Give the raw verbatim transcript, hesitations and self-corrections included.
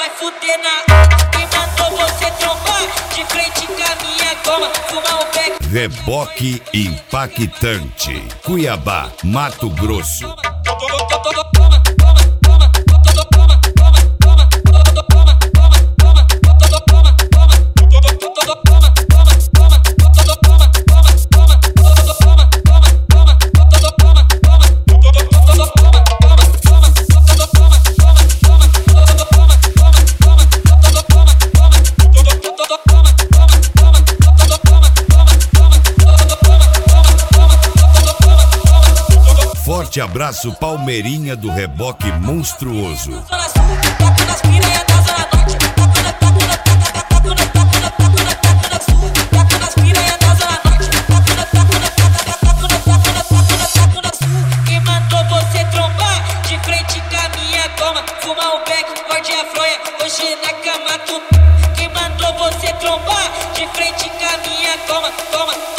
fuder na quem mandou você trombar de frente com a minha goma, fumar um beck. Reboque impactante. Cuiabá, Mato Grosso. Forte abraço, Palmeirinha do Reboque Monstruoso. Quem mandou você trombar de frente com a minha goma, fumar um beck, morde a fronha, hoje na cama tu. Quem mandou você trombar de frente com a minha goma, toma.